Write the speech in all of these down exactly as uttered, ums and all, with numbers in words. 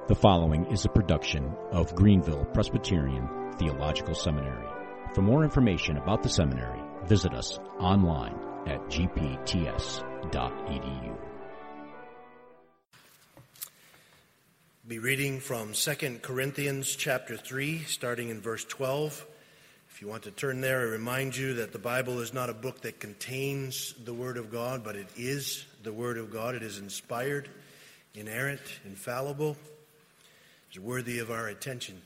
The following is a production of Greenville Presbyterian Theological Seminary. For more information about the seminary, visit us online at g p t s dot e d u. Be reading from Second Corinthians chapter three, starting in verse twelve. If you want to turn there, I remind you that the Bible is not a book that contains the Word of God, but it is the Word of God. It is inspired, inerrant, infallible. It's worthy of our attention.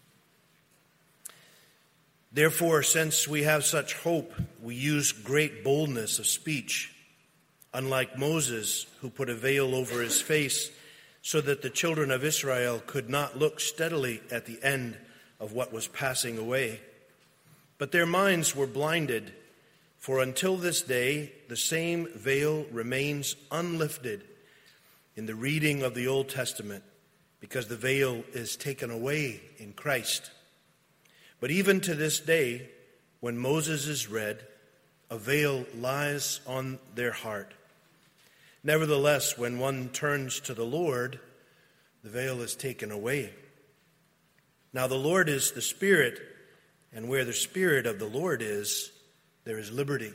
Therefore, since we have such hope, we use great boldness of speech, unlike Moses, who put a veil over his face, so that the children of Israel could not look steadily at the end of what was passing away. But their minds were blinded, for until this day the same veil remains unlifted in the reading of the Old Testament, because the veil is taken away in Christ. But even to this day, when Moses is read, a veil lies on their heart. Nevertheless, when one turns to the Lord, the veil is taken away. Now the Lord is the Spirit, and where the Spirit of the Lord is, there is liberty.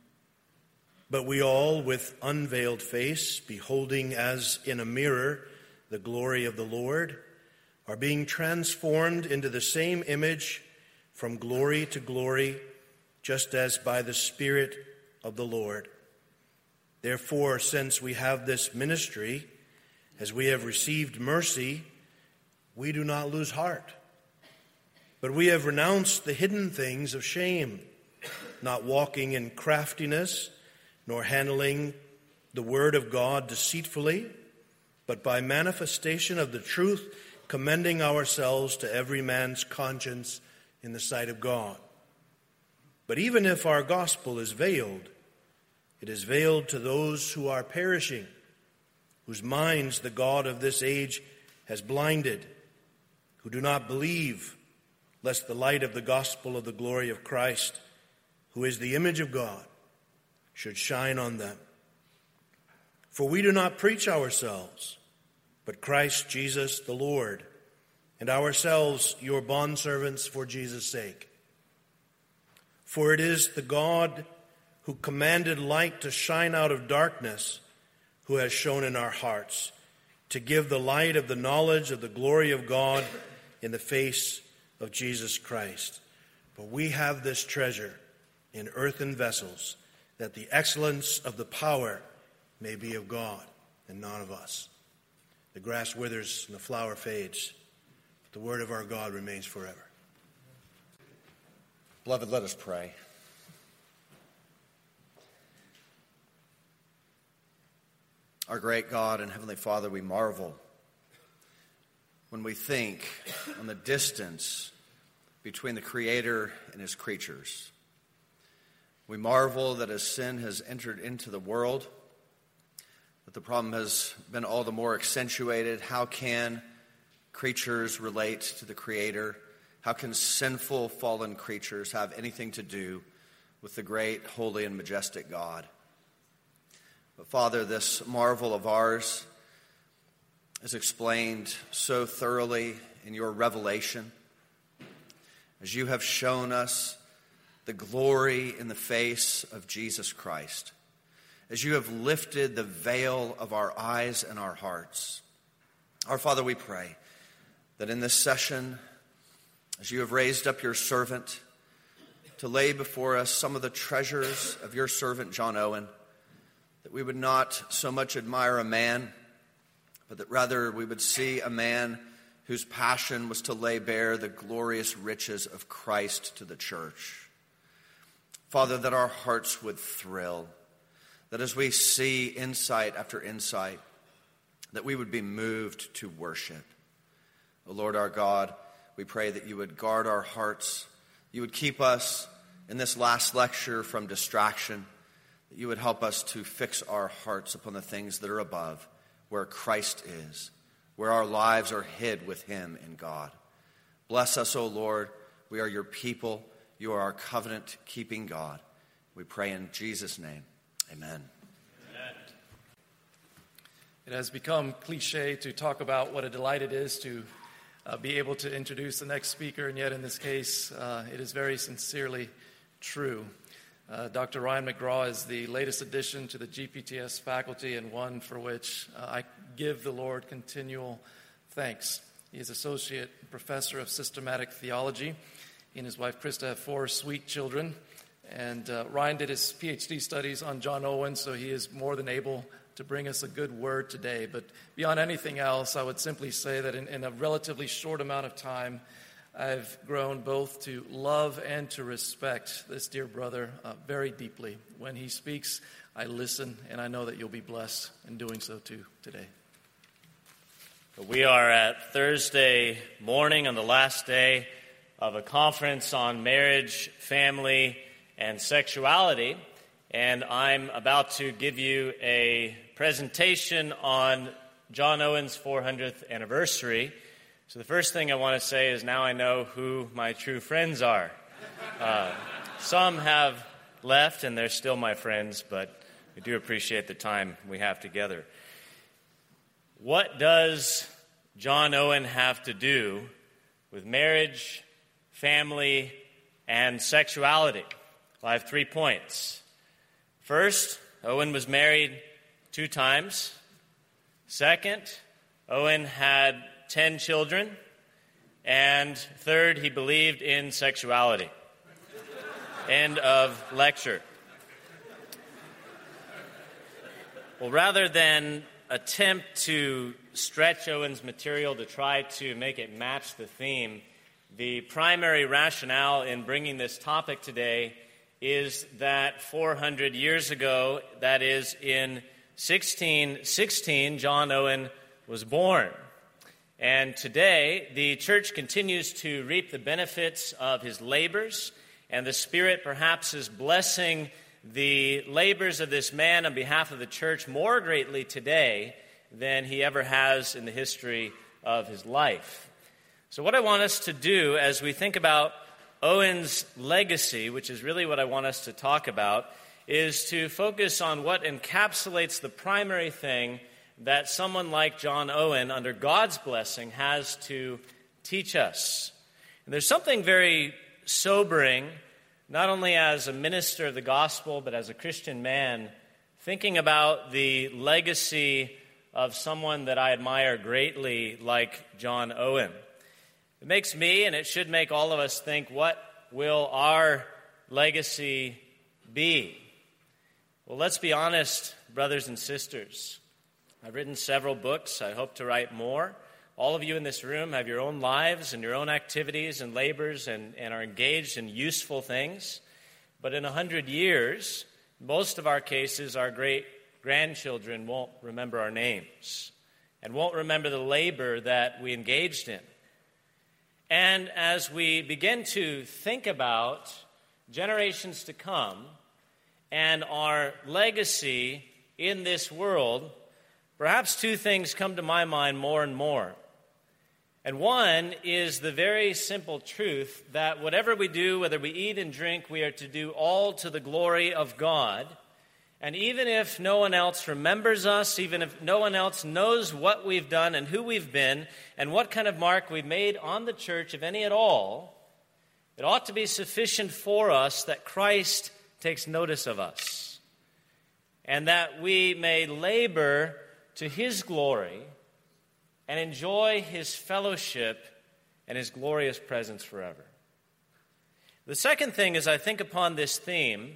But we all, with unveiled face, beholding as in a mirror the glory of the Lord, are being transformed into the same image from glory to glory, just as by the Spirit of the Lord. Therefore, since we have this ministry, as we have received mercy, we do not lose heart. But we have renounced the hidden things of shame, not walking in craftiness, nor handling the word of God deceitfully, but by manifestation of the truth, commending ourselves to every man's conscience in the sight of God. But even if our gospel is veiled, it is veiled to those who are perishing, whose minds the God of this age has blinded, who do not believe, lest the light of the gospel of the glory of Christ, who is the image of God, should shine on them. For we do not preach ourselves, but Christ Jesus the Lord, and ourselves your bondservants for Jesus' sake. For it is the God who commanded light to shine out of darkness, who has shone in our hearts, to give the light of the knowledge of the glory of God in the face of Jesus Christ. But we have this treasure in earthen vessels, that the excellence of the power may be of God and not of us. The grass withers and the flower fades, but the word of our God remains forever. Beloved, let us pray. Our great God and Heavenly Father, we marvel when we think on the distance between the Creator and His creatures. We marvel that as sin has entered into the world, that the problem has been all the more accentuated. How can creatures relate to the Creator? How can sinful, fallen creatures have anything to do with the great, holy, and majestic God? But Father, this marvel of ours is explained so thoroughly in your revelation, as you have shown us the glory in the face of Jesus Christ, as you have lifted the veil of our eyes and our hearts. Our Father, we pray that in this session, as you have raised up your servant to lay before us some of the treasures of your servant John Owen, that we would not so much admire a man, but that rather we would see a man whose passion was to lay bare the glorious riches of Christ to the church. Father, that our hearts would thrill, that as we see insight after insight, that we would be moved to worship. O Lord our God, we pray that you would guard our hearts, you would keep us in this last lecture from distraction, that you would help us to fix our hearts upon the things that are above, where Christ is, where our lives are hid with him in God. Bless us, O Lord. We are your people. You are our covenant-keeping God. We pray in Jesus' name. Amen. Amen. It has become cliche to talk about what a delight it is to uh, be able to introduce the next speaker, and yet in this case, uh, it is very sincerely true. Uh, Doctor Ryan McGraw is the latest addition to the G P T S faculty, and one for which uh, I give the Lord continual thanks. He is Associate Professor of Systematic Theology. He and his wife Krista have four sweet children. And uh, Ryan did his P H D studies on John Owen, so he is more than able to bring us a good word today. But beyond anything else, I would simply say that in, in a relatively short amount of time, I've grown both to love and to respect this dear brother uh, very deeply. When he speaks, I listen, and I know that you'll be blessed in doing so too today. We are at Thursday morning on the last day of a conference on marriage, family, and sexuality, and I'm about to give you a presentation on John Owen's four hundredth anniversary. So the first thing I want to say is now I know who my true friends are. Uh, some have left, and they're still my friends, but we do appreciate the time we have together. What does John Owen have to do with marriage, family, and sexuality? Well, I have three points. First, Owen was married two times. Second, Owen had ten children. And third, he believed in sexuality. End of lecture. Well, rather than attempt to stretch Owen's material to try to make it match the theme, the primary rationale in bringing this topic today is that four hundred years ago, that is in sixteen sixteen, John Owen was born. And today, the church continues to reap the benefits of his labors, and the Spirit perhaps is blessing the labors of this man on behalf of the church more greatly today than he ever has in the history of his life. So what I want us to do as we think about Owen's legacy, which is really what I want us to talk about, is to focus on what encapsulates the primary thing that someone like John Owen, under God's blessing, has to teach us. And there's something very sobering, not only as a minister of the gospel, but as a Christian man, thinking about the legacy of someone that I admire greatly like John Owen. It makes me, and it should make all of us think, what will our legacy be? Well, let's be honest, brothers and sisters. I've written several books. I hope to write more. All of you in this room have your own lives and your own activities and labors and, and are engaged in useful things. But in a hundred years, most of our cases, our great-grandchildren won't remember our names and won't remember the labor that we engaged in. And as we begin to think about generations to come and our legacy in this world, perhaps two things come to my mind more and more. And one is the very simple truth that whatever we do, whether we eat and drink, we are to do all to the glory of God. And even if no one else remembers us, even if no one else knows what we've done and who we've been and what kind of mark we've made on the church, if any at all, it ought to be sufficient for us that Christ takes notice of us and that we may labor to his glory and enjoy his fellowship and his glorious presence forever. The second thing as I think upon this theme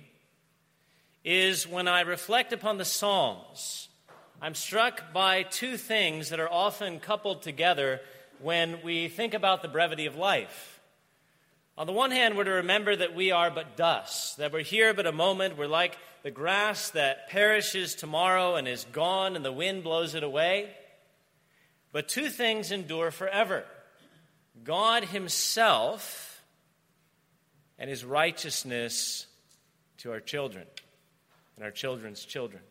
is when I reflect upon the Psalms, I'm struck by two things that are often coupled together when we think about the brevity of life. On the one hand, we're to remember that we are but dust, that we're here but a moment. We're like the grass that perishes tomorrow and is gone and the wind blows it away. But two things endure forever: God himself and his righteousness to our children and our children's children.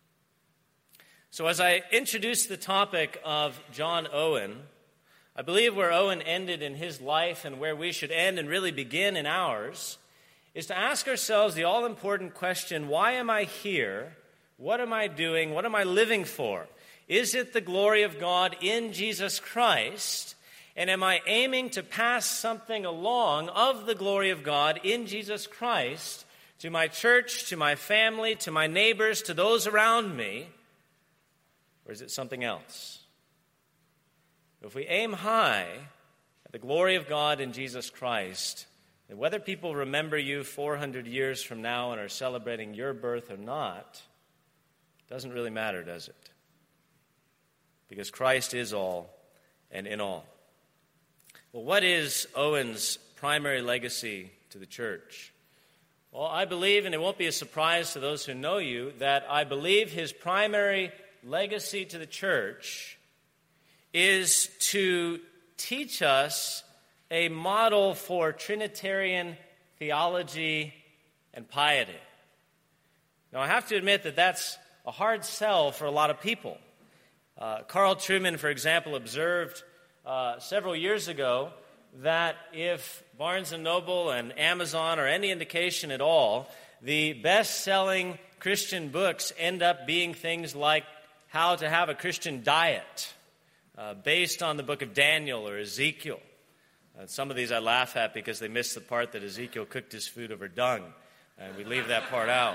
So as I introduce the topic of John Owen, I believe where Owen ended in his life and where we should end and really begin in ours is to ask ourselves the all-important question, why am I here? What am I doing? What am I living for? Is it the glory of God in Jesus Christ? And am I aiming to pass something along of the glory of God in Jesus Christ to my church, to my family, to my neighbors, to those around me? Or is it something else? If we aim high at the glory of God in Jesus Christ, then whether people remember you four hundred years from now and are celebrating your birth or not, doesn't really matter, does it? Because Christ is all and in all. Well, what is Owen's primary legacy to the church? Well, I believe, and it won't be a surprise to those who know you, that I believe his primary legacy to the church is to teach us a model for Trinitarian theology and piety. Now, I have to admit that that's a hard sell for a lot of people. Uh, Carl Trueman, for example, observed uh, several years ago that if Barnes and Noble and Amazon are any indication at all, the best-selling Christian books end up being things like How to Have a Christian Diet, uh, based on the book of Daniel or Ezekiel. Uh, some of these I laugh at because they miss the part that Ezekiel cooked his food over dung, and we leave that part out.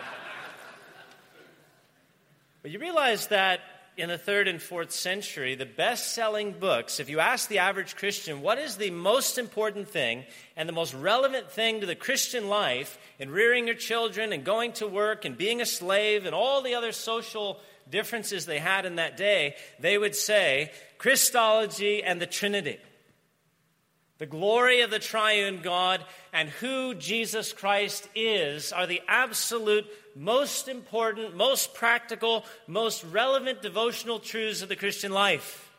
But you realize that in the third and fourth century, the best-selling books, if you ask the average Christian, what is the most important thing and the most relevant thing to the Christian life in rearing your children and going to work and being a slave and all the other social differences they had in that day, they would say Christology and the Trinity. The glory of the triune God and who Jesus Christ is are the absolute most important, most practical, most relevant devotional truths of the Christian life.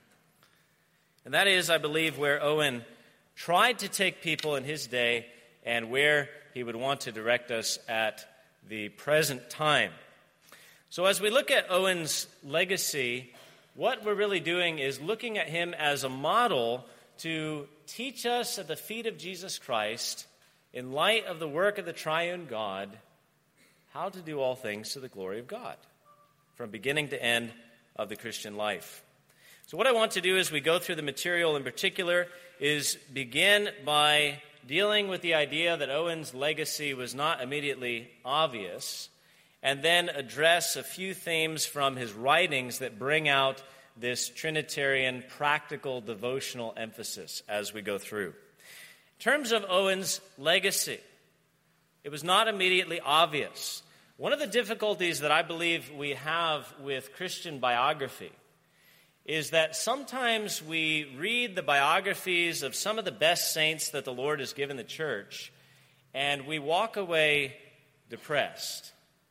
And that is, I believe, where Owen tried to take people in his day and where he would want to direct us at the present time. So as we look at Owen's legacy, what we're really doing is looking at him as a model to teach us at the feet of Jesus Christ, in light of the work of the triune God, how to do all things to the glory of God, from beginning to end of the Christian life. So what I want to do as we go through the material in particular is begin by dealing with the idea that Owen's legacy was not immediately obvious, and then address a few themes from his writings that bring out this Trinitarian practical devotional emphasis as we go through. In terms of Owen's legacy, it was not immediately obvious. One of the difficulties that I believe we have with Christian biography is that sometimes we read the biographies of some of the best saints that the Lord has given the church, and we walk away depressed.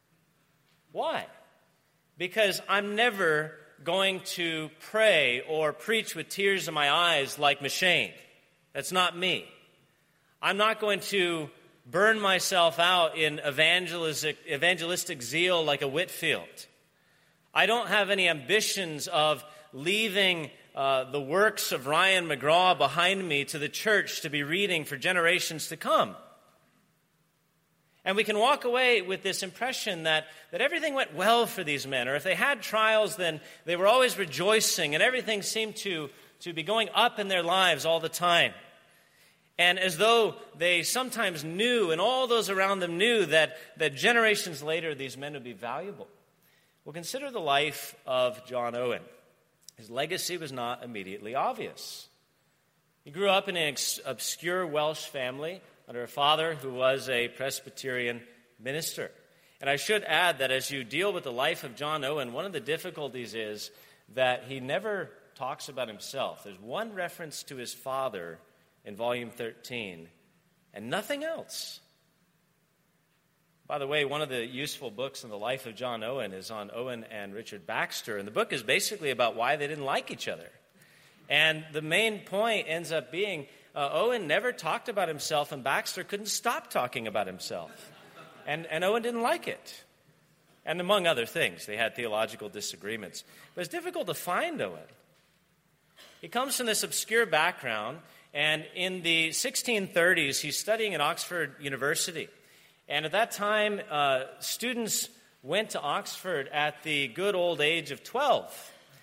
Why? Because I'm never going to pray or preach with tears in my eyes like M'Cheyne. That's not me. I'm not going to burn myself out in evangelistic, evangelistic zeal like a Whitfield. I don't have any ambitions of leaving uh, the works of Ryan McGraw behind me to the church to be reading for generations to come. And we can walk away with this impression that, that everything went well for these men, or if they had trials, then they were always rejoicing, and everything seemed to, to be going up in their lives all the time. And as though they sometimes knew, and all those around them knew, that, that generations later these men would be valuable. Well, consider the life of John Owen. His legacy was not immediately obvious. He grew up in an obscure Welsh family under a father who was a Presbyterian minister. And I should add that as you deal with the life of John Owen, one of the difficulties is that he never talks about himself. There's one reference to his father in volume thirteen, and nothing else. By the way, one of the useful books in the life of John Owen is on Owen and Richard Baxter, and the book is basically about why they didn't like each other. And the main point ends up being Uh, Owen never talked about himself, and Baxter couldn't stop talking about himself. And, and Owen didn't like it. And among other things, they had theological disagreements. But it's difficult to find Owen. He comes from this obscure background, and in the sixteen thirties, he's studying at Oxford University. And at that time, uh, students went to Oxford at the good old age of twelve.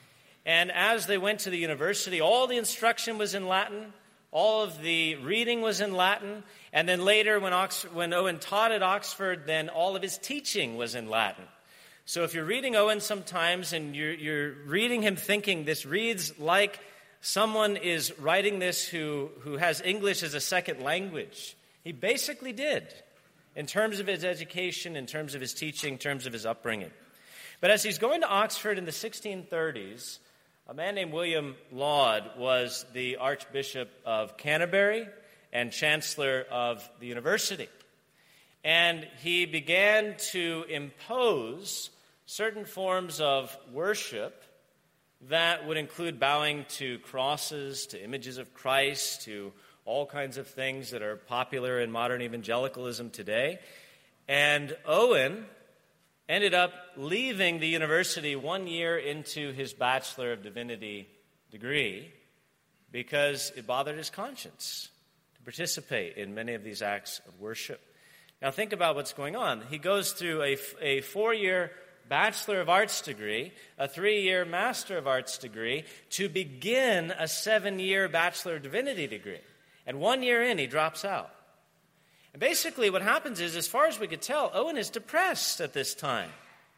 And as they went to the university, all the instruction was in Latin, all of the reading was in Latin, and then later when, Oxford, when Owen taught at Oxford, then all of his teaching was in Latin. So if you're reading Owen sometimes and you're, you're reading him thinking this reads like someone is writing this who, who has English as a second language, he basically did in terms of his education, in terms of his teaching, in terms of his upbringing. But as he's going to Oxford in the sixteen thirties, a man named William Laud was the Archbishop of Canterbury and Chancellor of the university. And he began to impose certain forms of worship that would include bowing to crosses, to images of Christ, to all kinds of things that are popular in modern evangelicalism today. And Owen ended up leaving the university one year into his Bachelor of Divinity degree because it bothered his conscience to participate in many of these acts of worship. Now think about what's going on. He goes through a, a four-year Bachelor of Arts degree, a three-year Master of Arts degree, to begin a seven-year Bachelor of Divinity degree. And one year in, he drops out. And basically what happens is, as far as we could tell, Owen is depressed at this time.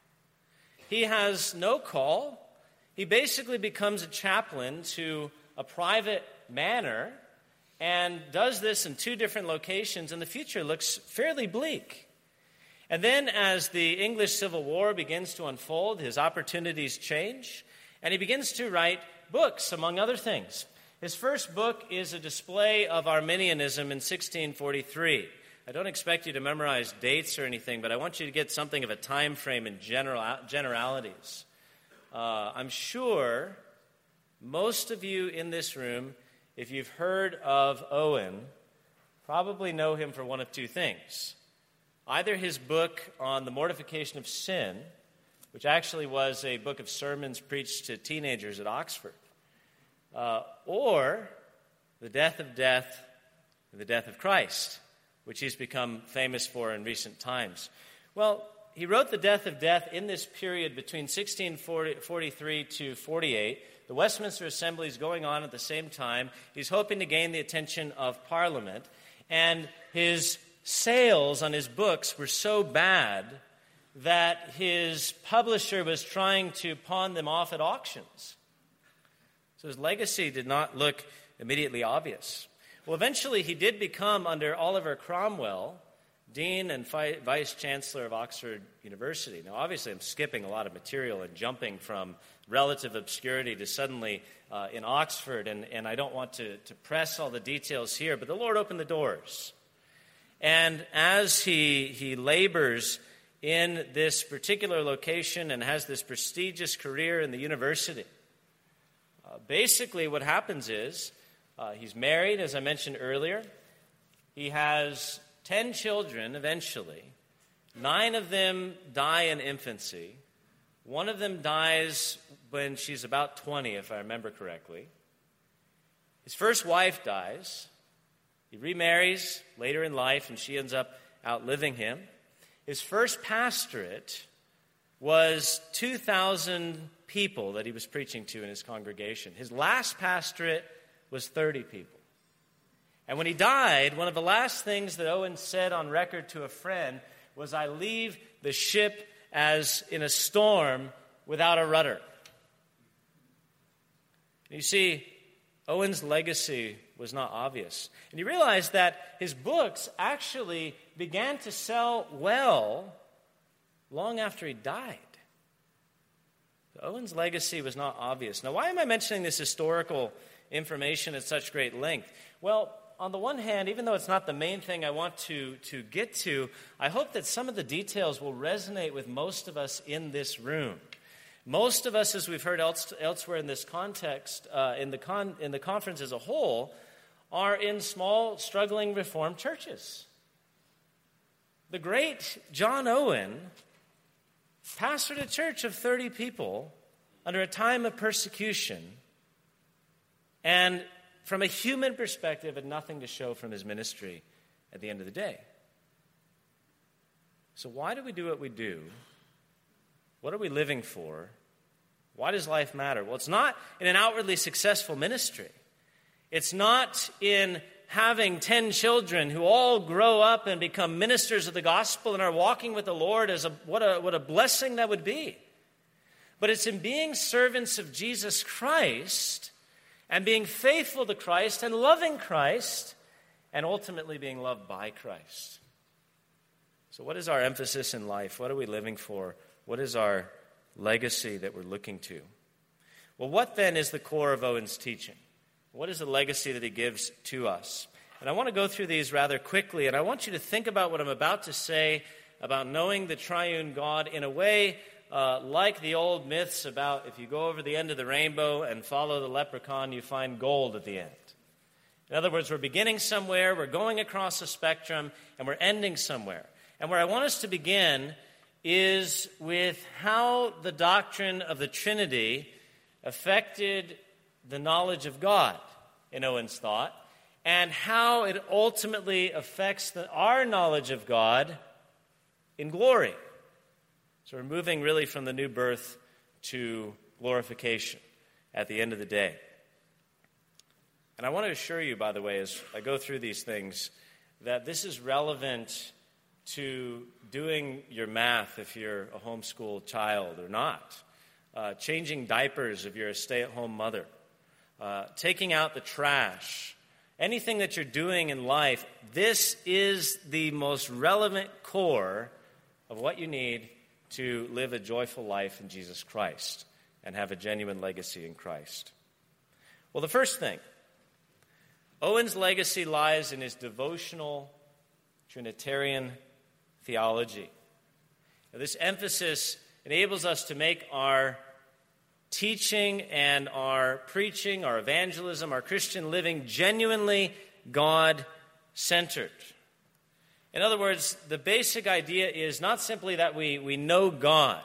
He has no call. He basically becomes a chaplain to a private manor and does this in two different locations, and the future looks fairly bleak. And then as the English Civil War begins to unfold, his opportunities change, and he begins to write books, among other things. His first book is a display of Arminianism in sixteen forty-three. I don't expect you to memorize dates or anything, but I want you to get something of a time frame in general, generalities. Uh, I'm sure most of you in this room, if you've heard of Owen, probably know him for one of two things. Either his book on the mortification of sin, which actually was a book of sermons preached to teenagers at Oxford, uh, or The Death of Death and the Death of Christ, which he's become famous for in recent times. Well, he wrote The Death of Death in this period between sixteen forty-three to forty-eight. The Westminster Assembly is going on at the same time. He's hoping to gain the attention of Parliament, and his sales on his books were so bad that his publisher was trying to pawn them off at auctions. So his legacy did not look immediately obvious. Well, eventually he did become, under Oliver Cromwell, Dean and Vice Chancellor of Oxford University. Now, obviously, I'm skipping a lot of material and jumping from relative obscurity to suddenly uh, in Oxford, and, and I don't want to, to press all the details here, but the Lord opened the doors. And as he, he labors in this particular location and has this prestigious career in the university, uh, basically what happens is uh, he's married, as I mentioned earlier. He has ten children eventually. Nine of them die in infancy. One of them dies when she's about twenty, if I remember correctly. His first wife dies. He remarries later in life, and she ends up outliving him. His first pastorate was two thousand people that he was preaching to in his congregation. His last pastorate was thirty people. And when he died, one of the last things that Owen said on record to a friend was, "I leave the ship as in a storm without a rudder." You see, Owen's legacy was not obvious. And you realize that his books actually began to sell well long after he died. So Owen's legacy was not obvious. Now, why am I mentioning this historical information at such great length? Well, on the one hand, even though it's not the main thing I want to, to get to, I hope that some of the details will resonate with most of us in this room. Most of us, as we've heard else, elsewhere in this context, uh, in, the con, in the conference as a whole, are in small, struggling Reformed churches. The great John Owen pastored a church of thirty people under a time of persecution, and from a human perspective, had nothing to show from his ministry at the end of the day. So why do we do what we do? What are we living for? Why does life matter? Well, it's not in an outwardly successful ministry. It's not in having ten children who all grow up and become ministers of the gospel and are walking with the Lord. As a, what a, what a blessing that would be. But it's in being servants of Jesus Christ and being faithful to Christ and loving Christ and ultimately being loved by Christ. So what is our emphasis in life? What are we living for? What is our legacy that we're looking to? Well, what then is the core of Owen's teaching? What is the legacy that he gives to us? And I want to go through these rather quickly, and I want you to think about what I'm about to say about knowing the triune God in a way uh, like the old myths about if you go over the end of the rainbow and follow the leprechaun, you find gold at the end. In other words, we're beginning somewhere, we're going across a spectrum, and we're ending somewhere. And where I want us to begin is with how the doctrine of the Trinity affected the knowledge of God in Owen's thought, and how it ultimately affects the, our knowledge of God in glory. So we're moving really from the new birth to glorification at the end of the day. And I want to assure you, by the way, as I go through these things, that this is relevant to doing your math if you're a homeschool child or not, uh, changing diapers if you're a stay-at-home mother, uh, taking out the trash, anything that you're doing in life. This is the most relevant core of what you need to live a joyful life in Jesus Christ and have a genuine legacy in Christ. Well, the first thing, Owen's legacy lies in his devotional Trinitarian theology. Now, this emphasis enables us to make our teaching and our preaching, our evangelism, our Christian living genuinely God-centered. In other words, the basic idea is not simply that we, we know God,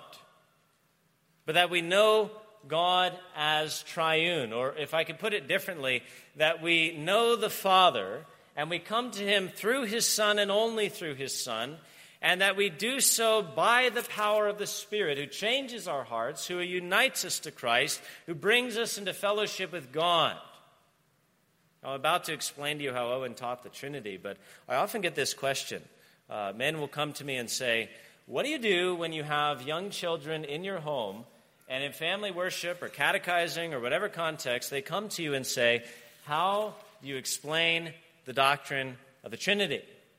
but that we know God as triune, or if I could put it differently, that we know the Father and we come to him through his Son and only through his Son, and that we do so by the power of the Spirit who changes our hearts, who unites us to Christ, who brings us into fellowship with God. I'm about to explain to you how Owen taught the Trinity, but I often get this question. Uh, men will come to me and say, what do you do when you have young children in your home, and in family worship or catechizing or whatever context, they come to you and say, how do you explain the doctrine of the Trinity?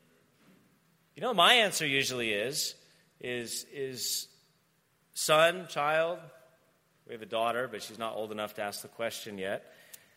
You know what my answer usually is, is, is son, child, we have a daughter, but she's not old enough to ask the question yet.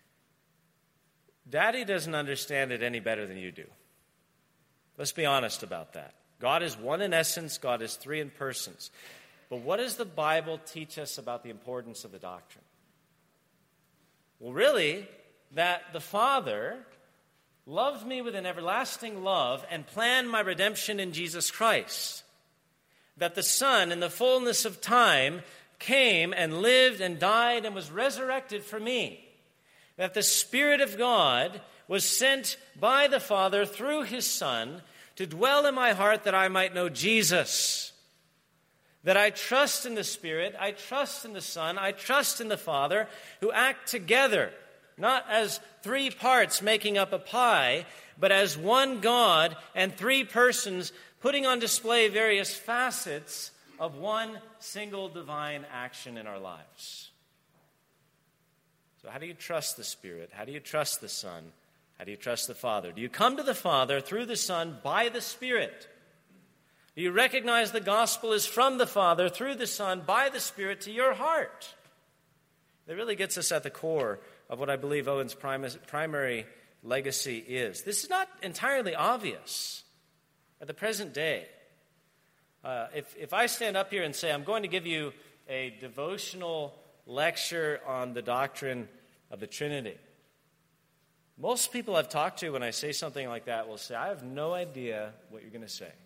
Daddy doesn't understand it any better than you do. Let's be honest about that. God is one in essence, God is three in persons. But what does the Bible teach us about the importance of the doctrine? Well, really, that the Father loved me with an everlasting love and planned my redemption in Jesus Christ. That the Son, in the fullness of time, came and lived and died and was resurrected for me. That the Spirit of God was sent by the Father through his Son to dwell in my heart that I might know Jesus. That I trust in the Spirit, I trust in the Son, I trust in the Father, who act together, not as three parts making up a pie, but as one God and three persons putting on display various facets of one single divine action in our lives. So how do you trust the Spirit? How do you trust the Son? How do you trust the Father? Do you come to the Father through the Son by the Spirit? Do you recognize the gospel is from the Father through the Son by the Spirit to your heart? That really gets us at the core of what I believe Owen's primary legacy is. This is not entirely obvious at the present day. Uh, if, if I stand up here and say, I'm going to give you a devotional lecture on the doctrine of the Trinity, most people I've talked to when I say something like that will say, I have no idea what you're going to say.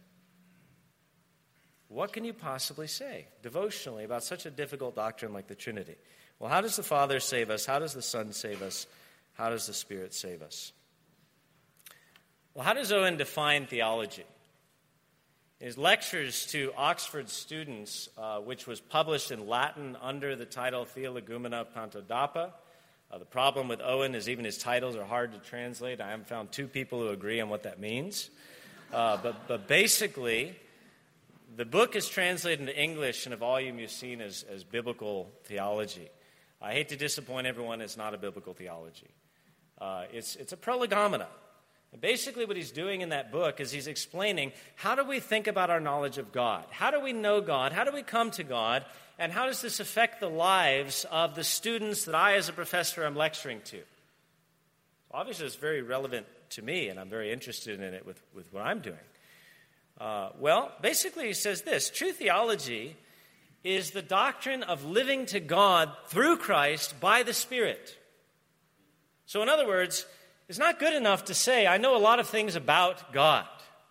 What can you possibly say devotionally about such a difficult doctrine like the Trinity? Well, how does the Father save us? How does the Son save us? How does the Spirit save us? Well, how does Owen define theology? his lectures to Oxford students, uh, which was published in Latin under the title Theologumena Pantodapa. Uh, the problem with Owen is even his titles are hard to translate. I haven't found two people who agree on what that means. Uh, but, but basically, the book is translated into English in a volume you've seen as, as biblical theology. I hate to disappoint everyone, it's not a biblical theology. Uh, it's, it's a prolegomena. And basically what he's doing in that book is he's explaining how do we think about our knowledge of God? How do we know God? How do we come to God? And how does this affect the lives of the students that I as a professor am lecturing to? Obviously it's very relevant to me, and I'm very interested in it with, with what I'm doing. Uh, well, basically he says this: true theology is the doctrine of living to God through Christ by the Spirit. So in other words, it's not good enough to say, I know a lot of things about God.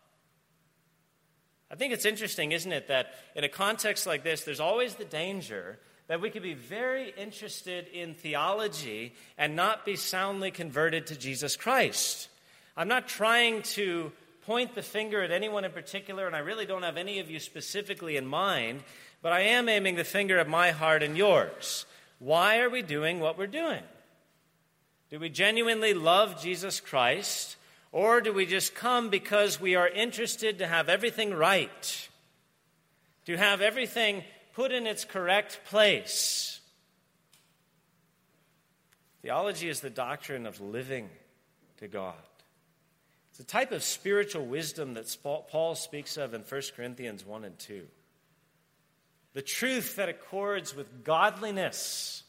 I think it's interesting, isn't it, that in a context like this, there's always the danger that we could be very interested in theology and not be soundly converted to Jesus Christ. I'm not trying to point the finger at anyone in particular, and I really don't have any of you specifically in mind, but I am aiming the finger at my heart and yours. Why are we doing what we're doing? Do we genuinely love Jesus Christ, or do we just come because we are interested to have everything right, to have everything put in its correct place? Theology is the doctrine of living to God. It's a type of spiritual wisdom that Paul speaks of in First Corinthians one and two. The truth that accords with godliness.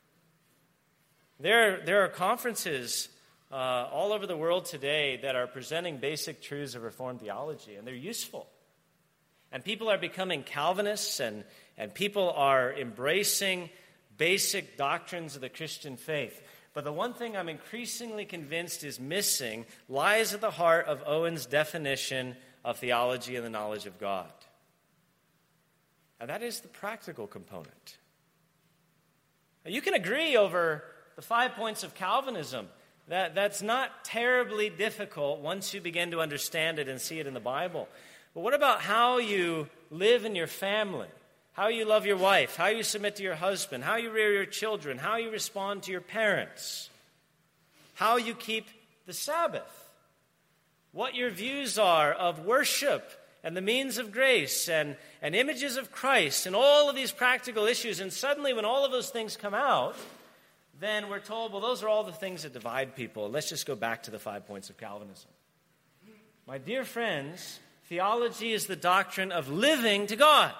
There, there are conferences uh, all over the world today that are presenting basic truths of Reformed theology, and they're useful. And people are becoming Calvinists, and, and people are embracing basic doctrines of the Christian faith. But the one thing I'm increasingly convinced is missing lies at the heart of Owen's definition of theology and the knowledge of God. And that is the practical component. Now, you can agree over the five points of Calvinism. That, that's not terribly difficult once you begin to understand it and see it in the Bible. But what about how you live in your family? How you love your wife, how you submit to your husband, how you rear your children, how you respond to your parents, how you keep the Sabbath, what your views are of worship and the means of grace and, and images of Christ and all of these practical issues. And suddenly when all of those things come out, then we're told, well, those are all the things that divide people. Let's just go back to the five points of Calvinism. My dear friends, theology is the doctrine of living to God.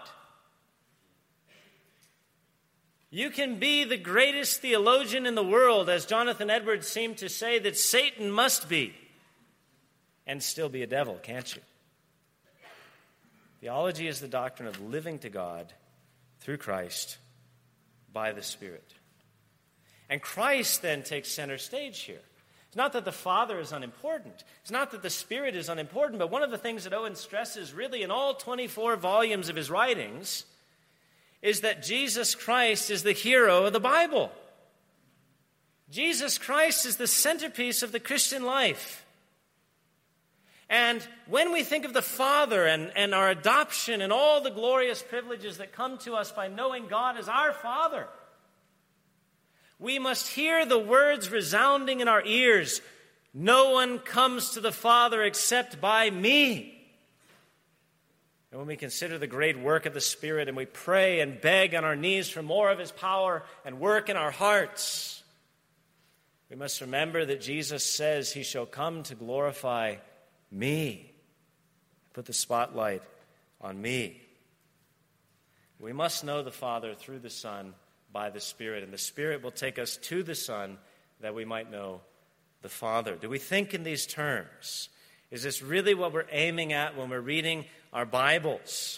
You can be the greatest theologian in the world, as Jonathan Edwards seemed to say that Satan must be, and still be a devil, can't you? Theology is the doctrine of living to God through Christ by the Spirit. And Christ then takes center stage here. It's not that the Father is unimportant. It's not that the Spirit is unimportant, but one of the things that Owen stresses really in all twenty-four volumes of his writings is that Jesus Christ is the hero of the Bible. Jesus Christ is the centerpiece of the Christian life. And when we think of the Father and, and our adoption and all the glorious privileges that come to us by knowing God as our Father, we must hear the words resounding in our ears, "No one comes to the Father except by me." And when we consider the great work of the Spirit and we pray and beg on our knees for more of His power and work in our hearts, we must remember that Jesus says He shall come to glorify me, put the spotlight on me. We must know the Father through the Son by the Spirit, and the Spirit will take us to the Son that we might know the Father. Do we think in these terms? Is this really what we're aiming at when we're reading our Bibles?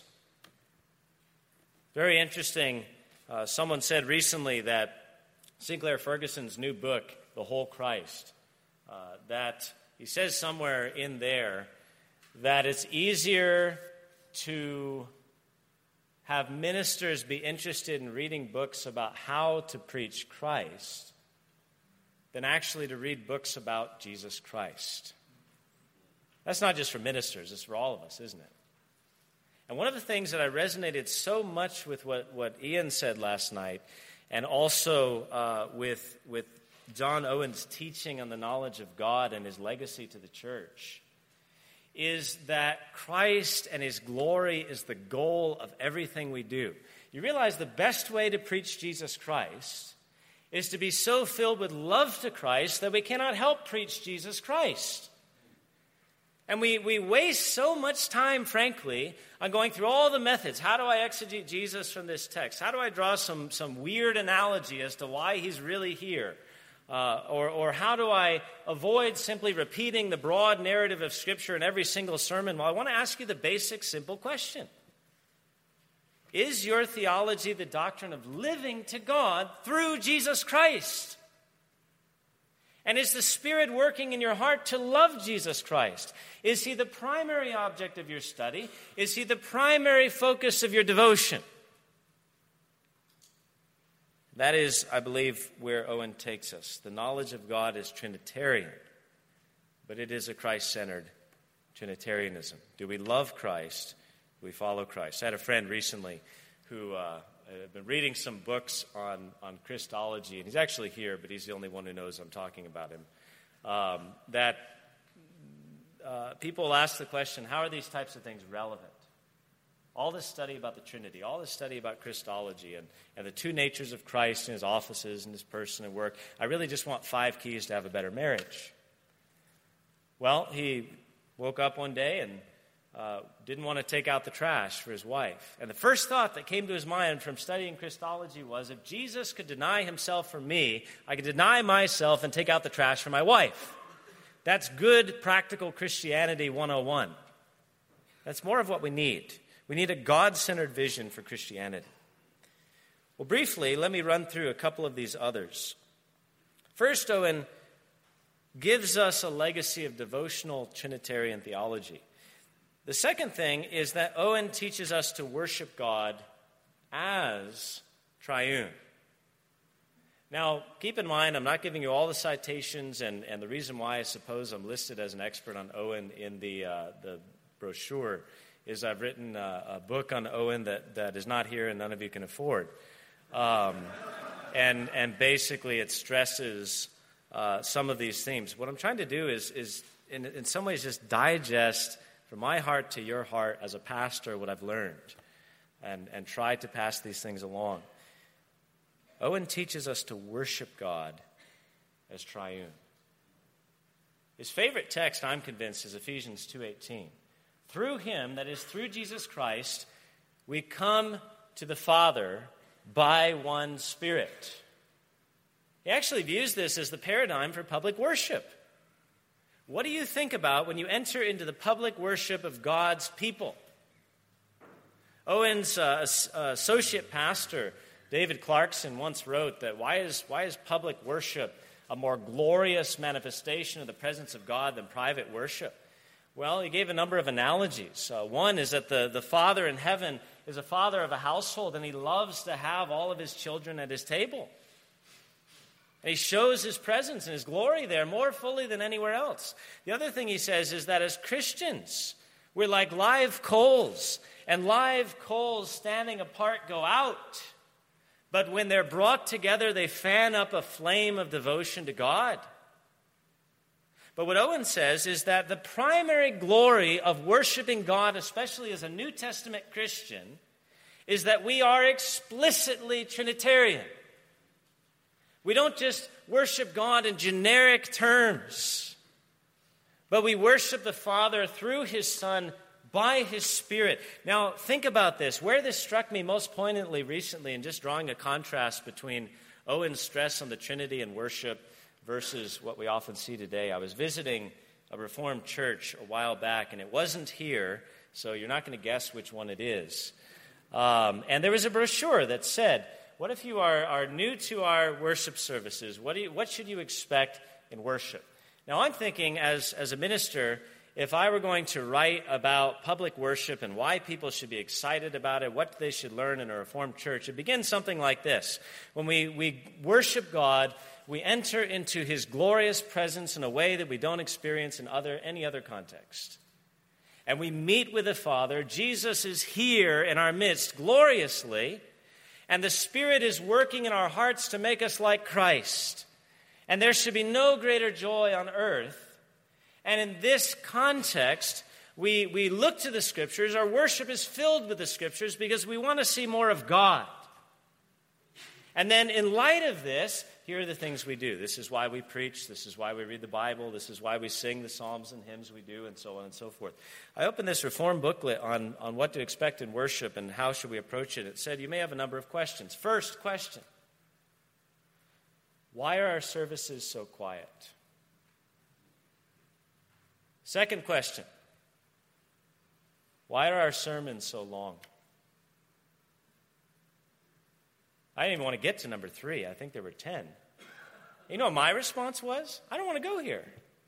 Very interesting. Uh, someone said recently that Sinclair Ferguson's new book, The Whole Christ, uh, that he says somewhere in there that it's easier to have ministers be interested in reading books about how to preach Christ than actually to read books about Jesus Christ. That's not just for ministers, it's for all of us, isn't it? And one of the things that I resonated so much with what, what Ian said last night, and also uh, with, with John Owen's teaching on the knowledge of God and his legacy to the church, is that Christ and his glory is the goal of everything we do. You realize the best way to preach Jesus Christ is to be so filled with love to Christ that we cannot help preach Jesus Christ. And we, we waste so much time, frankly, on going through all the methods. How do I exegete Jesus from this text? How do I draw some, some weird analogy as to why he's really here? Uh, or, or how do I avoid simply repeating the broad narrative of Scripture in every single sermon? Well, I want to ask you the basic, simple question. Is your theology the doctrine of living to God through Jesus Christ? And is the Spirit working in your heart to love Jesus Christ? Is he the primary object of your study? Is he the primary focus of your devotion? That is, I believe, where Owen takes us. The knowledge of God is Trinitarian, but it is a Christ-centered Trinitarianism. Do we love Christ? Do we follow Christ? I had a friend recently who uh, had been reading some books on, on Christology, and he's actually here, but he's the only one who knows I'm talking about him, um, that uh, people ask the question, how are these types of things relevant? All this study about the Trinity, all this study about Christology and, and the two natures of Christ and his offices and his person and work, I really just want five keys to have a better marriage. Well, he woke up one day and uh, didn't want to take out the trash for his wife. And the first thought that came to his mind from studying Christology was, if Jesus could deny himself for me, I could deny myself and take out the trash for my wife. That's good practical Christianity one oh one. That's more of what we need. We need a God-centered vision for Christianity. Well, briefly, let me run through a couple of these others. First, Owen gives us a legacy of devotional Trinitarian theology. The second thing is that Owen teaches us to worship God as triune. Now, keep in mind, I'm not giving you all the citations, and, and the reason why I suppose I'm listed as an expert on Owen in the, uh, the brochure is I've written a, a book on Owen that, that is not here and none of you can afford. Um, and, and basically it stresses uh, some of these themes. What I'm trying to do is, is in, in some ways, just digest from my heart to your heart as a pastor what I've learned and, and try to pass these things along. Owen teaches us to worship God as triune. His favorite text, I'm convinced, is Ephesians two eighteen. Through him, that is, through Jesus Christ, we come to the Father by one Spirit. He actually views this as the paradigm for public worship. What do you think about when you enter into the public worship of God's people? Owen's uh, associate pastor, David Clarkson, once wrote that why is, why is public worship a more glorious manifestation of the presence of God than private worship? Well, he gave a number of analogies. Uh, one is that the, the Father in heaven is a father of a household, and he loves to have all of his children at his table. And he shows his presence and his glory there more fully than anywhere else. The other thing he says is that as Christians, we're like live coals, and live coals standing apart go out. But when they're brought together, they fan up a flame of devotion to God. But what Owen says is that the primary glory of worshiping God, especially as a New Testament Christian, is that we are explicitly Trinitarian. We don't just worship God in generic terms, but we worship the Father through his Son by his Spirit. Now, think about this. Where this struck me most poignantly recently, and just drawing a contrast between Owen's stress on the Trinity and worship versus what we often see today. I was visiting a Reformed church a while back, and it wasn't here, so you're not going to guess which one it is. Um, and there was a brochure that said, what if you are, are new to our worship services? What, do you, what should you expect in worship? Now, I'm thinking as, as a minister, if I were going to write about public worship and why people should be excited about it, what they should learn in a Reformed church, it begins something like this. When we, we worship God, we enter into his glorious presence in a way that we don't experience in other any other context. and we meet with the Father. Jesus is here in our midst gloriously, and the Spirit is working in our hearts to make us like Christ. And there should be no greater joy on earth. And in this context, we, we look to the Scriptures. Our worship is filled with the Scriptures because we want to see more of God. And then in light of this, here are the things we do. This is why we preach. This is why we read the Bible. This is why we sing the psalms and hymns we do, and so on and so forth. I opened this Reformed booklet on, on what to expect in worship and how should we approach it. It said you may have a number of questions. First question, why are our services so quiet? Second question, why are our sermons so long? I didn't even want to get to number three. I think there were ten. You know what my response was? I don't want to go here.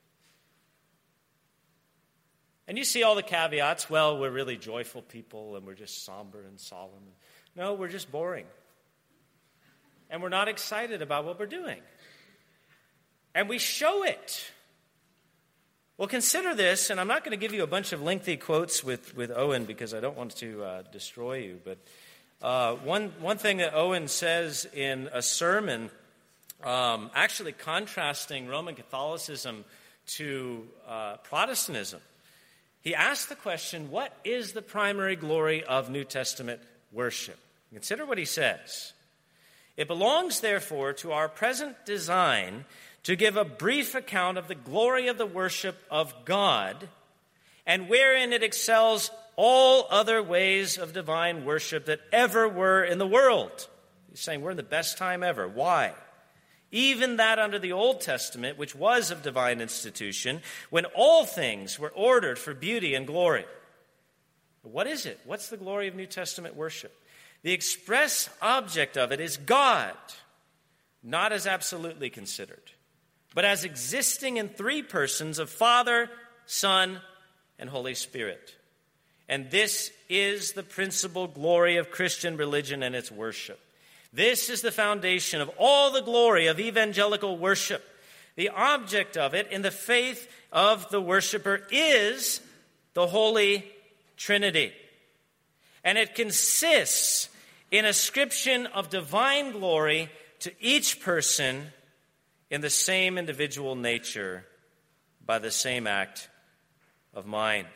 And you see all the caveats. Well, we're really joyful people, and we're just somber and solemn. No, we're just boring. And we're not excited about what we're doing. And we show it. Well, consider this, and I'm not going to give you a bunch of lengthy quotes with, with Owen because I don't want to uh, destroy you. But uh, one, one thing that Owen says in a sermon, um, actually contrasting Roman Catholicism to uh, Protestantism, he asked the question, what is the primary glory of New Testament worship? Consider what he says. It belongs, therefore, to our present design to give a brief account of the glory of the worship of God, and wherein it excels all other ways of divine worship that ever were in the world. He's saying we're in the best time ever. Why? Even that under the Old Testament, which was of divine institution, when all things were ordered for beauty and glory. What is it? What's the glory of New Testament worship? The express object of it is God, not as absolutely considered, but as existing in three persons of Father, Son, and Holy Spirit. And this is the principal glory of Christian religion and its worship. This is the foundation of all the glory of evangelical worship. The object of it in the faith of the worshiper is the Holy Trinity. And it consists in ascription of divine glory to each person in the same individual nature by the same act of mind.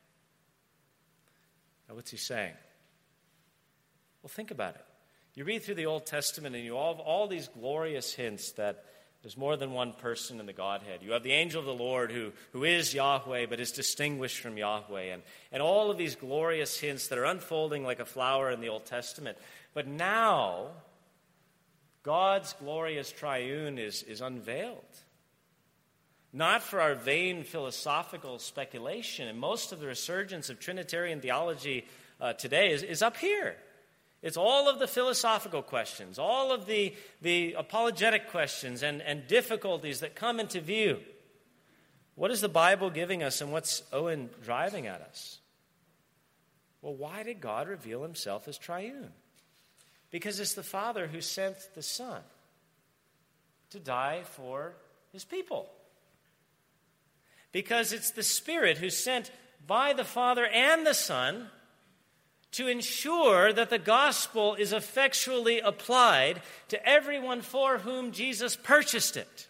Now, what's he saying? Well, think about it. You read through the Old Testament and you have all these glorious hints that there's more than one person in the Godhead. You have the angel of the Lord who, who is Yahweh but is distinguished from Yahweh. And, and all of these glorious hints that are unfolding like a flower in the Old Testament. But now, God's glorious triune is, is unveiled. Not for our vain philosophical speculation. And most of the resurgence of Trinitarian theology uh, today is, is up here. It's all of the philosophical questions, all of the, the apologetic questions and, and difficulties that come into view. What is the Bible giving us and what's Owen driving at us? Well, why did God reveal himself as triune? Because it's the Father who sent the Son to die for his people. Because it's the Spirit who's sent by the Father and the Son to ensure that the gospel is effectually applied to everyone for whom Jesus purchased it.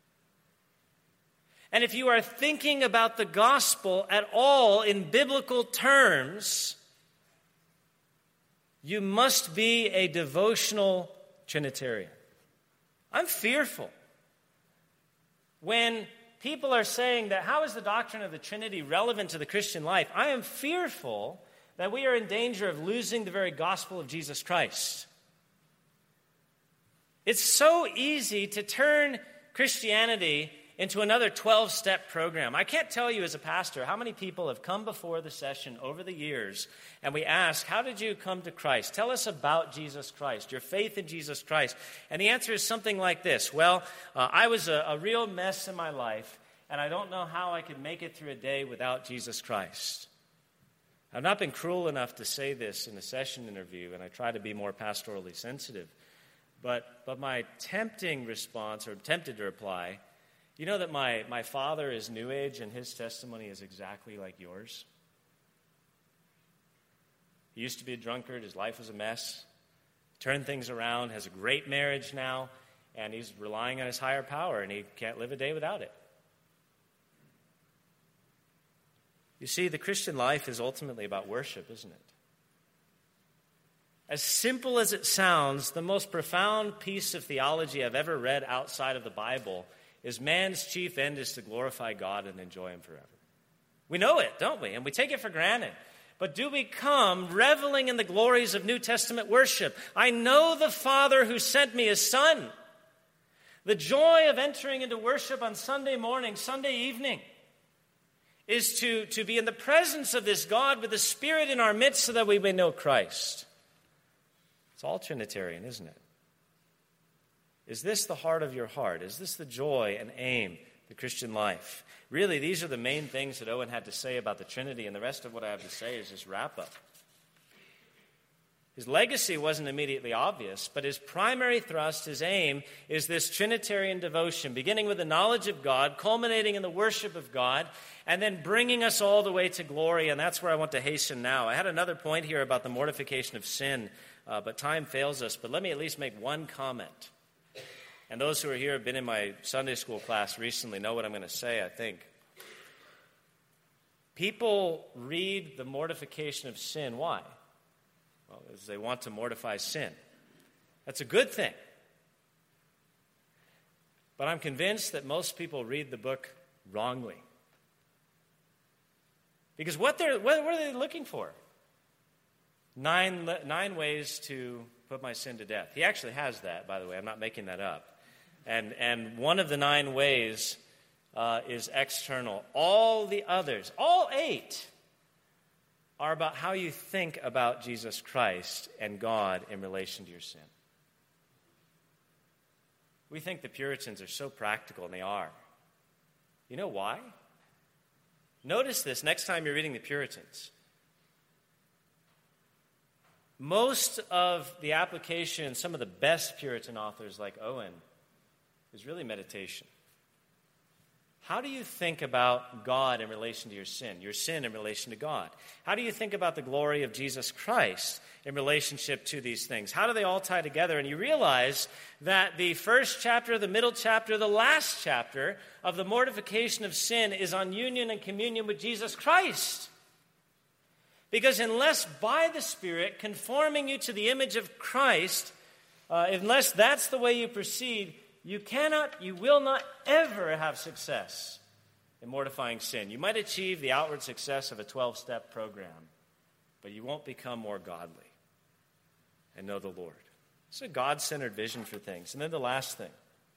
And if you are thinking about the gospel at all in biblical terms, you must be a devotional Trinitarian. I'm fearful when people are saying that how is the doctrine of the Trinity relevant to the Christian life? I am fearful that we are in danger of losing the very gospel of Jesus Christ. It's so easy to turn Christianity into another twelve-step program. I can't tell you as a pastor how many people have come before the session over the years, and we ask, how did you come to Christ? Tell us about Jesus Christ, your faith in Jesus Christ. And the answer is something like this. Well, uh, I was a, a real mess in my life, and I don't know how I could make it through a day without Jesus Christ. I've not been cruel enough to say this in a session interview, and I try to be more pastorally sensitive. But but my tempting response, or tempted to reply, you know that my, my father is New Age, and his testimony is exactly like yours? He used to be a drunkard. His life was a mess. Turned things around, has a great marriage now, and he's relying on his higher power, and he can't live a day without it. You see, the Christian life is ultimately about worship, isn't it? As simple as it sounds, the most profound piece of theology I've ever read outside of the Bible is man's chief end is to glorify God and enjoy him forever. We know it, don't we? And we take it for granted. But do we come reveling in the glories of New Testament worship? I know the Father who sent me, his Son. The joy of entering into worship on Sunday morning, Sunday evening, is to, to be in the presence of this God with the Spirit in our midst so that we may know Christ. It's all Trinitarian, isn't it? Is this the heart of your heart? Is this the joy and aim of the Christian life? Really, these are the main things that Owen had to say about the Trinity, and the rest of what I have to say is his wrap-up. His legacy wasn't immediately obvious, but his primary thrust, his aim, is this Trinitarian devotion, beginning with the knowledge of God, culminating in the worship of God, and then bringing us all the way to glory, and that's where I want to hasten now. I had another point here about the mortification of sin, uh, but time fails us, but let me at least make one comment. And those who are here have been in my Sunday school class recently know what I'm going to say, I think. People read the mortification of sin. Why? Well, because they want to mortify sin. That's a good thing. But I'm convinced that most people read the book wrongly. Because what they're what, what are they looking for? Nine, nine ways to put my sin to death. He actually has that, by the way. I'm not making that up. And, and one of the nine ways uh, is external. All the others, all eight, are about how you think about Jesus Christ and God in relation to your sin. We think the Puritans are so practical, and they are. You know why? Notice this next time you're reading the Puritans. Most of the application, some of the best Puritan authors like Owen, is really meditation. How do you think about God in relation to your sin, your sin in relation to God? How do you think about the glory of Jesus Christ in relationship to these things? How do they all tie together? And you realize that the first chapter, the middle chapter, the last chapter of the mortification of sin is on union and communion with Jesus Christ. Because unless by the Spirit conforming you to the image of Christ, uh, unless that's the way you proceed, you cannot, you will not ever have success in mortifying sin. You might achieve the outward success of a twelve-step program, but you won't become more godly and know the Lord. It's a God-centered vision for things. And then the last thing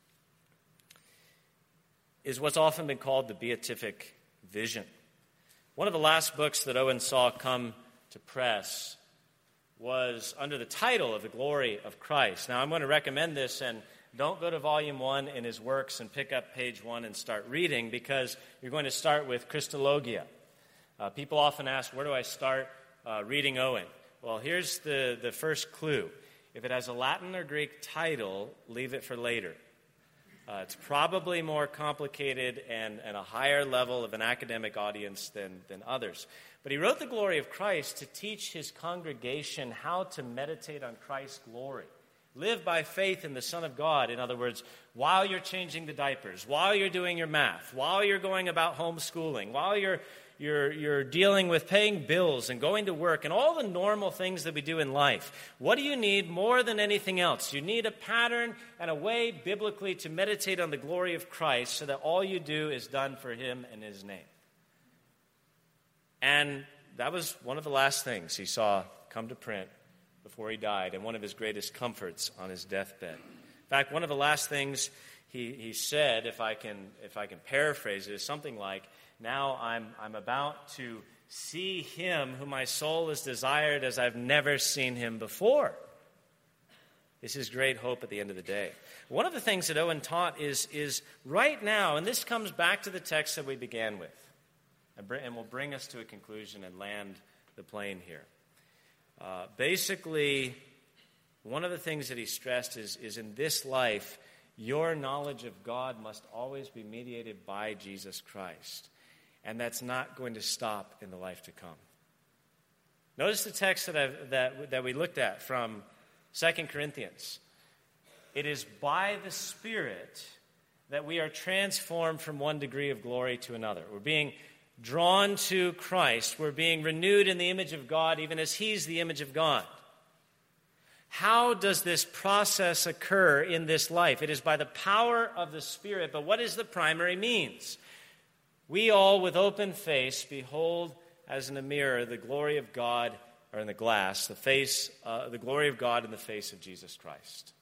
is what's often been called the beatific vision. One of the last books that Owen saw come to press was under the title of The Glory of Christ. Now, I'm going to recommend this, and don't go to volume one in his works and pick up page one and start reading, because you're going to start with Christologia. Uh, people often ask, where do I start uh, reading Owen? Well, here's the, the first clue. If it has a Latin or Greek title, leave it for later. Uh, it's probably more complicated and, and a higher level of an academic audience than, than others. But he wrote The Glory of Christ to teach his congregation how to meditate on Christ's glory. Live by faith in the Son of God. In other words, while you're changing the diapers, while you're doing your math, while you're going about homeschooling, while you're You're, you're dealing with paying bills and going to work and all the normal things that we do in life. What do you need more than anything else? You need a pattern and a way biblically to meditate on the glory of Christ so that all you do is done for him and his name. And that was one of the last things he saw come to print before he died, and one of his greatest comforts on his deathbed. In fact, one of the last things he, he said, if I can if I can paraphrase it, is something like, now I'm I'm about to see him whom my soul has desired as I've never seen him before. This is great hope at the end of the day. One of the things that Owen taught is, is right now, and this comes back to the text that we began with, and, bring, and will bring us to a conclusion and land the plane here. Uh, basically, one of the things that he stressed is, is in this life, your knowledge of God must always be mediated by Jesus Christ. And that's not going to stop in the life to come. Notice the text that, I've, that, that we looked at from Second Corinthians. It is by the Spirit that we are transformed from one degree of glory to another. We're being drawn to Christ. We're being renewed in the image of God, even as He's the image of God. How does this process occur in this life? It is by the power of the Spirit. But what is the primary means? We all, with open face, behold as in a mirror the glory of God, or in the glass, the face, uh, the glory of God in the face of Jesus Christ.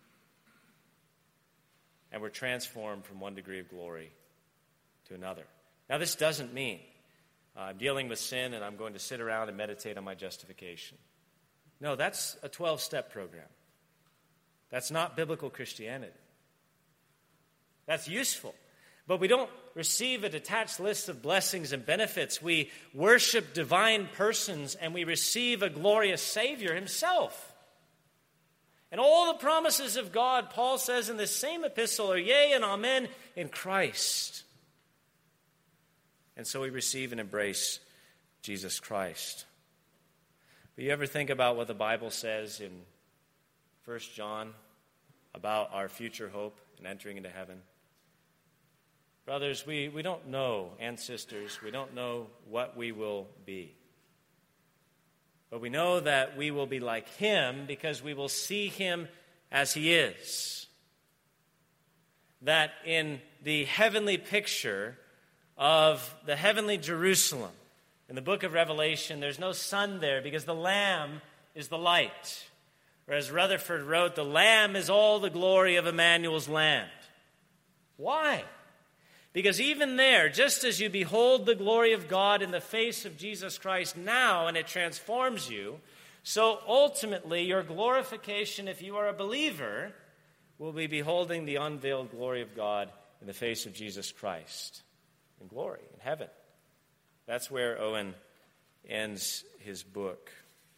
And we're transformed from one degree of glory to another. Now, this doesn't mean uh, I'm dealing with sin and I'm going to sit around and meditate on my justification. No, that's a twelve-step program. That's not biblical Christianity. That's useful. But we don't receive a detached list of blessings and benefits. We worship divine persons and we receive a glorious Savior Himself. And all the promises of God, Paul says in this same epistle, are yea and amen in Christ. And so we receive and embrace Jesus Christ. But you ever think about what the Bible says in First John about our future hope and entering into heaven? Brothers, we, we don't know, and sisters, we don't know what we will be. But we know that we will be like Him because we will see Him as He is. That in the heavenly picture of the heavenly Jerusalem, in the book of Revelation, there's no sun there because the Lamb is the light. Or as Rutherford wrote, the Lamb is all the glory of Emmanuel's land. Why? Because even there, just as you behold the glory of God in the face of Jesus Christ now and it transforms you, so ultimately your glorification, if you are a believer, will be beholding the unveiled glory of God in the face of Jesus Christ in glory, in heaven. That's where Owen ends his book.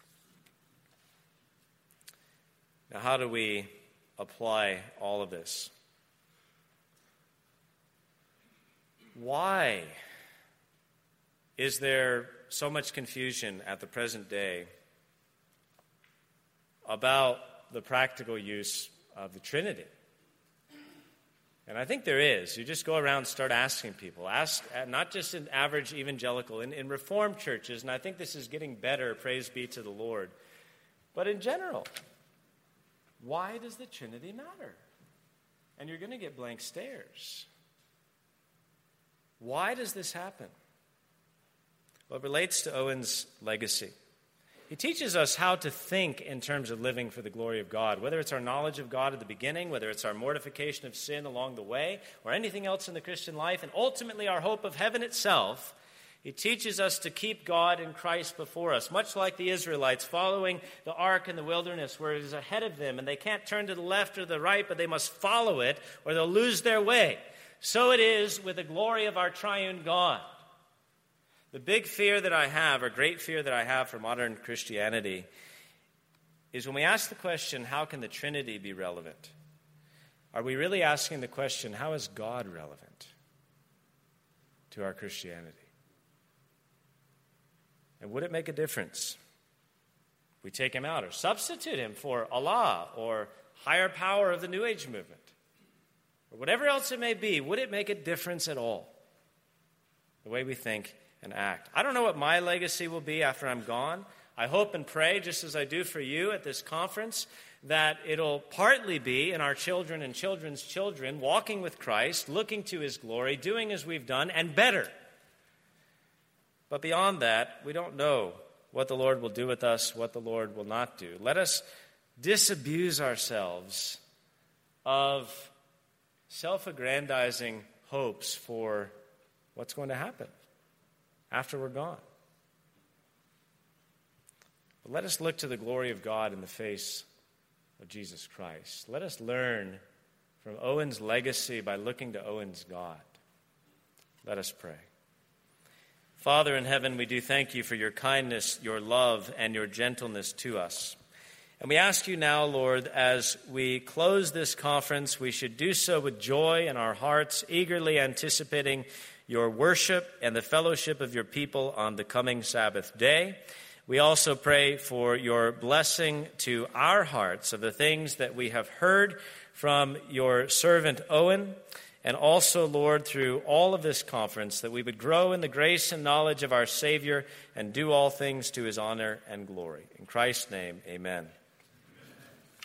Now, how do we apply all of this? Why is there so much confusion at the present day about the practical use of the Trinity? And I think there is. You just go around and start asking people. Ask, not just in average evangelical, in, in Reformed churches, and I think this is getting better, praise be to the Lord. But in general, why does the Trinity matter? And you're going to get blank stares. Why does this happen? Well, it relates to Owen's legacy. He teaches us how to think in terms of living for the glory of God, whether it's our knowledge of God at the beginning, whether it's our mortification of sin along the way, or anything else in the Christian life, and ultimately our hope of heaven itself. He teaches us to keep God and Christ before us, much like the Israelites following the ark in the wilderness where it is ahead of them, and they can't turn to the left or the right, but they must follow it or they'll lose their way. So it is with the glory of our triune God. The big fear that I have, or great fear that I have for modern Christianity, is when we ask the question, how can the Trinity be relevant? Are we really asking the question, how is God relevant to our Christianity? And would it make a difference? We take Him out or substitute Him for Allah or higher power of the New Age movement, or whatever else it may be. Would it make a difference at all? The way we think and act. I don't know what my legacy will be after I'm gone. I hope and pray, just as I do for you at this conference, that it'll partly be in our children and children's children walking with Christ, looking to His glory, doing as we've done, and better. But beyond that, we don't know what the Lord will do with us, what the Lord will not do. Let us disabuse ourselves of self-aggrandizing hopes for what's going to happen after we're gone. But let us look to the glory of God in the face of Jesus Christ. Let us learn from Owen's legacy by looking to Owen's God. Let us pray. Father in heaven, we do thank You for Your kindness, Your love, and Your gentleness to us. And we ask You now, Lord, as we close this conference, we should do so with joy in our hearts, eagerly anticipating Your worship and the fellowship of Your people on the coming Sabbath day. We also pray for your blessing to our hearts of the things that we have heard from your servant Owen, and also, Lord, through all of this conference, that we would grow in the grace and knowledge of our Savior and do all things to his honor and glory. In Christ's name, amen.